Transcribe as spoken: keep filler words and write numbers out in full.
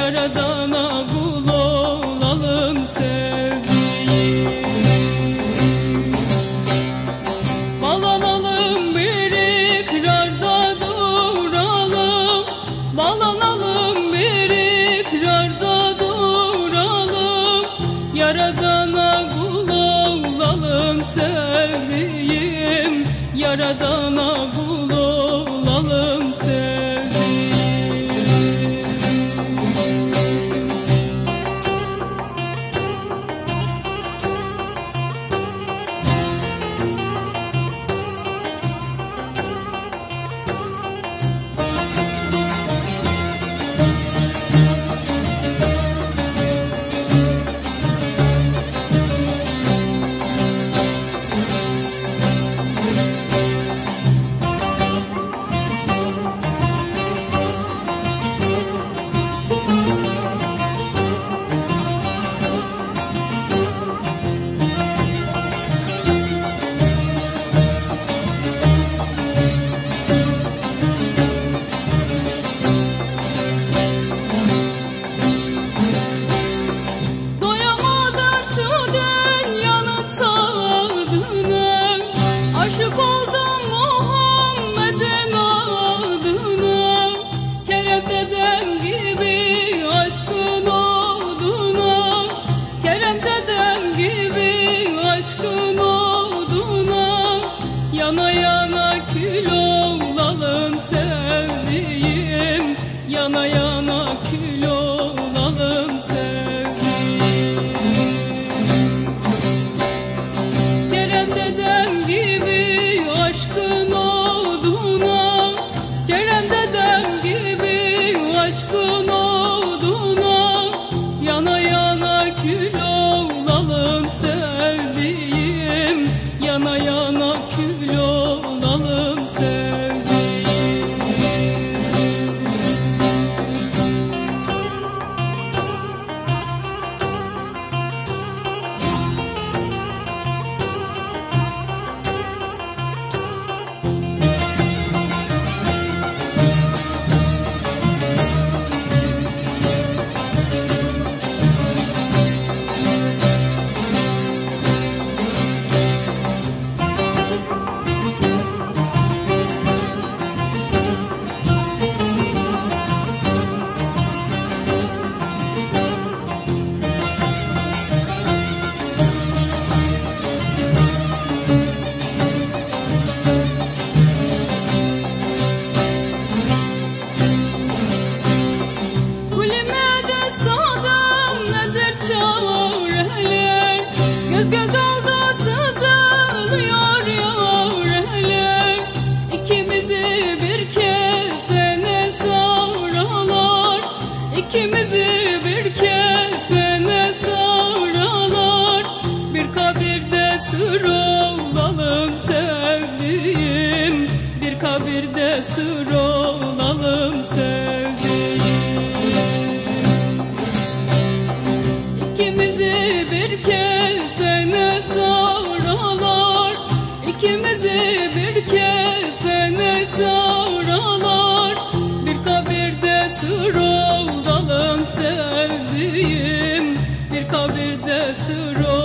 Yaradana kul olalım sevdiğim. Bağlanalım bir ikrarda duralım, bağlanalım bir ikrarda duralım. Yaradana kul olalım sevdiğim, Yaradana kul olalım sevdiğim. Aşık oldum Muhammed'in adına, Kerem dedem gibi aşkın oduna, Kerem dedem gibi aşkın oduna. Yana yana kül olalım sevdiğim, yana yana kül olalım sevdiğim. Kerem dedem gibi aşkın oduna, Kerem dedem gibi aşkın oduna. Yana yana kül olalım sevdiğim, yana yana kül olalım sevdiğim. Göz göz oldu sızılıyor yareler, İkimizi bir kefene sararlar, İkimizi bir kefene sararlar. Bir kabirde sır olalım sevdiğim, bir kabirde sır olalım sevdiğim. İkimizi bir kefene sararlar, İkimizi bir kefene sararlar. Bir kabirde sır olalım sevdiğim, bir kabirde sır olalım.